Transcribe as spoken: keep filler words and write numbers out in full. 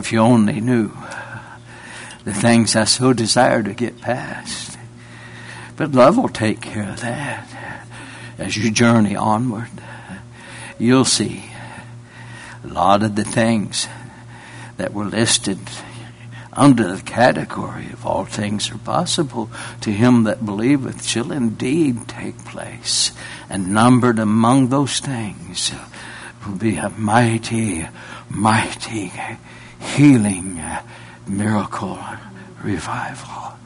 If you only knew the things I so desire to get past. But love will take care of that. As you journey onward, you'll see a lot of the things that were listed under the category of all things are possible to him that believeth shall indeed take place. And numbered among those things will be a mighty, mighty healing miracle revival.